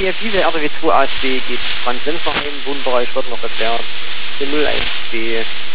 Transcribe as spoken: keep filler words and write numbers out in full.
die diese R W zwei A zwei geht Franz Senferheim, Wohnbereich wird noch erklärt. Der null eins zwei